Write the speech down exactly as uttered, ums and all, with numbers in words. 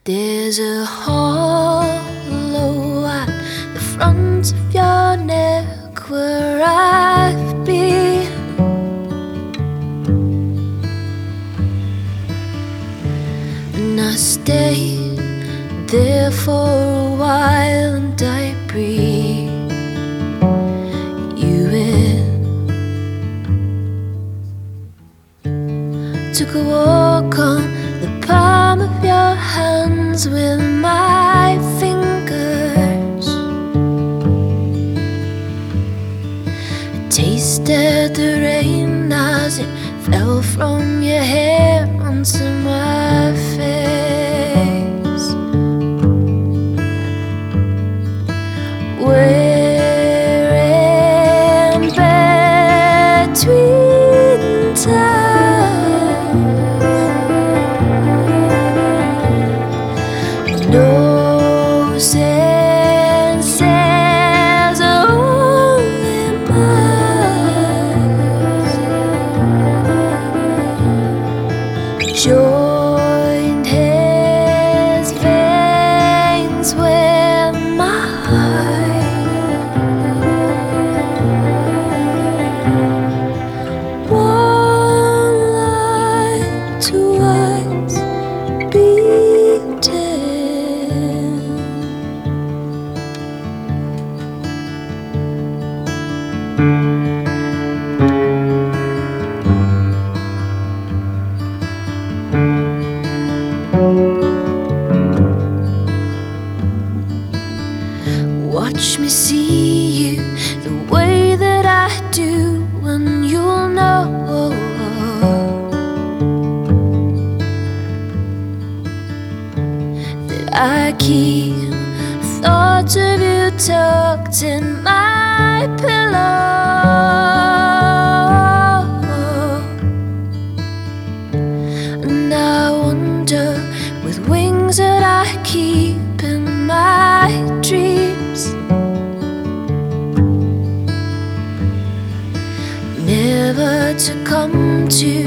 There's a hollow at the front of your neck where I've been. And I stayed there for a while and I breathed you in. Took a walk on the palm of your hands with my fingers. I tasted the rain as it fell from your hair onto my face. We're in between time. No senses, only mine. Joined his veins with mine. One life, two eyes beating. Watch me see you the way that I do, and you'll know that I keep thoughts of you tucked in my pillow. And I wonder, with wings that I keep in my dreams, never to come to